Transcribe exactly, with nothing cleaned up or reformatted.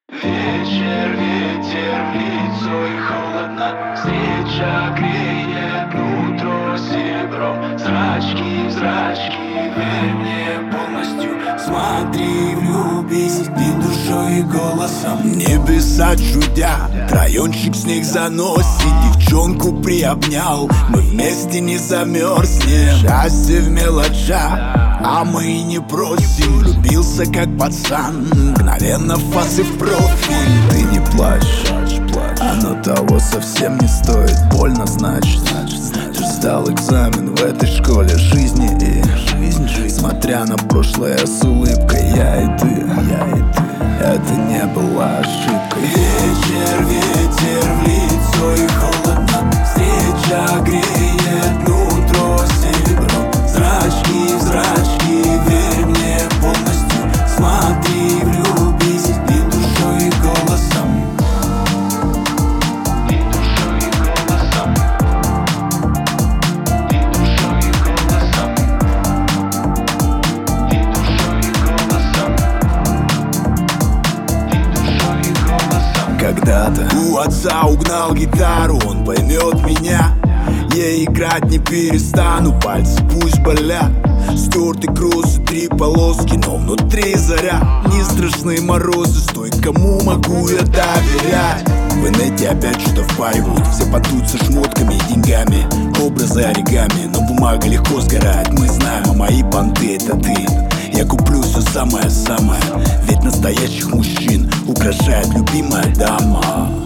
Вечер, ветер в лицо и холодно. Встреча греет нутро серебром. Зрачки в зрачки, верь мне полностью. Смотри, влюбись и душой, и голосом. Небеса чудят, райончик снег заносит. Девчонку приобнял, мы вместе не замерзнем. Счастье в мелочах, а мы и не просим. Влюбился как пацан, мгновенно фас и в профиль. Ты не плачь, оно того совсем не стоит. Больно значит, ты сдал экзамен в этой школе жизни. И жизнь, жизнь, смотря на прошлое с улыбкой, я и ты, я и ты, это не была ошибкой. Вечер, ветер в лицо и холодно. Встреча греет нутро серебром. Зрачки в зрачки, верь мне полностью. Смотри, влюбись и душой, и голосом. И душой, и голосом. И душой, и голосом. И душой, и голосом. И душой, и голосом. Когда-то у отца угнал гитару, он поймет меня. Я играть не перестану, пальцы пусть болят. Стертый кросс и три полоски, но внутри заря. Не страшны морозы, стой, кому могу я доверять. В инете опять что-то впаривают, все потутся шмотками и деньгами. Образы оригами, но бумага легко сгорает. Мы знаем, а мои понты это ты. Я куплю все самое-самое, ведь настоящих мужчин украшает любимая дама.